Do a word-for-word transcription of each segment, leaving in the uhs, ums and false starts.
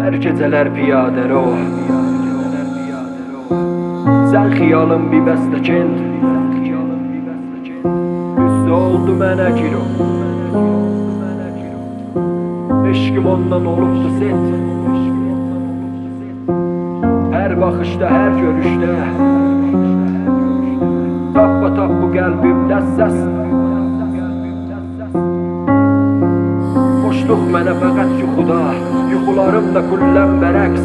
Her geceler piyade ruh. Sen xiyalın bir bəstəkin. Üstü oldu mənə giro. Eşkim ondan olubdu set. Her bakışta, her görüşte. Tappa tap bu qəlbimdə səs. Boşluq mənə fəqət yuxuda, yuxularım da kulləm bərəks.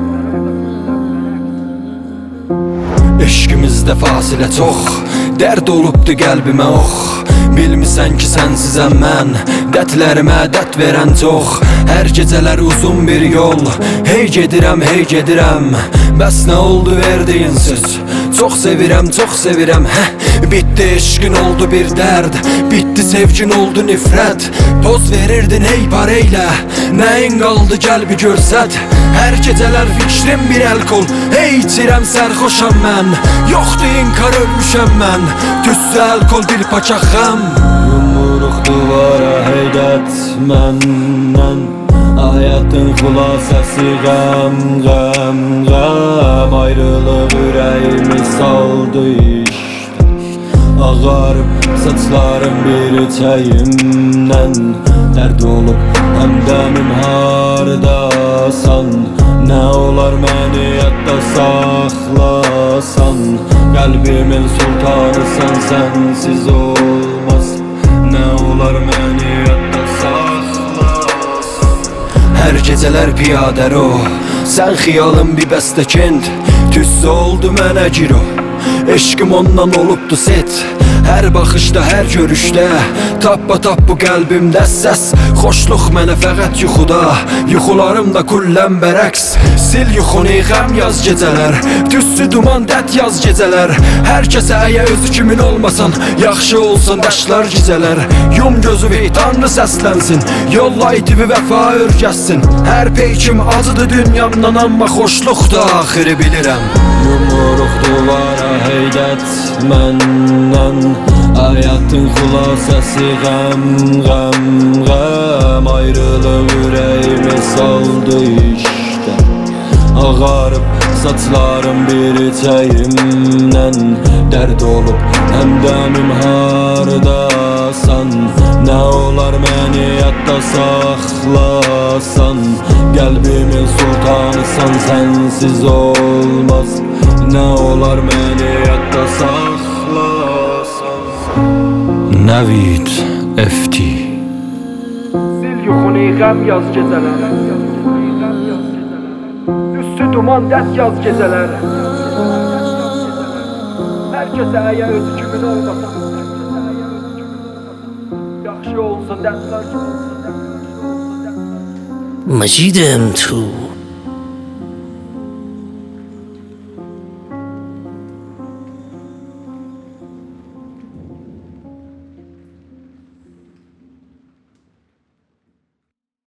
Eşqimizdə fasilə çox, dərd olubdu qəlbimə ox. Bilmirsən ki sənsizəm mən, dərdlərimə dərd verən çox. Hər gecələr uzun bir yol, hey gedirəm, hey gedirəm. Bəs nə oldu verdiyin söz? Çox sevirəm, çox sevirəm, hə. Bitti eşqin oldu bir dərd, bitti sevgin oldu nifrət. Toz verirdin hey pareylə, nəyin qaldı gəl bir görsət. Hər gecələr fikrim bir əl kol, hey içirəm sərxoşam mən. Yoxdur inkar ölmüşəm mən, tüssü əl kol bir paçaq xəm. Yumuruq duvara heydət məndən, hayatın xulasəsi qəm, qəm, qəm. Ayrılıq ürəyimi saldı işte. Ağarıb saçlarım bir çəyimdən, dərd olub həmdəmim hardasan. Nə olar məni yadda saxlasan, qəlbimin sultanısan, sənsiz olmaz. Nə olar məni yadda saxlasan. Hər gecələr piyadə ruh, sən xiyalın bir bəstəkind. Tüssü oldu mənə giro, eşqim ondan olubdu set. Hər baxışda, hər görüşdə, tappa tap bu qəlbimdə səs. Xoşluq mənə fəqət yuxuda, yuxularım da kulləm bərəks. Sil yuxunu xəm yaz gecələr, tüssü duman dət yaz gecələr. Hər kəsə əyə özü kimin olmasan, yaxşı olsun daşlar gecələr. Yum gözü və tanrı səslənsin, yolla itivi vəfa örgəssin. Hər peykim acıdı dünyamdan, amma xoşluq da axırı bilirəm. Yumuruq duvara heydət məndən, hayatın xulasəsi qəm, qəm, qəm. Ayrılıq ürəyimi saldı işte. Ağarıb saçlarım bir çəyimdən, dərd olub həmdəmim hardasan. Nə olar məni yadda saxlasan, qəlbimin sultanısan, sənsiz olmaz. Nə olar məni yadda saxlasan. Navid F T. Sil yuxunu xəm yaz gecələr, üstü duman dət yaz gecələr. Hər kəsə əyə özü kimin olmasan, yaxşı olsun dərdlər. Majid M two.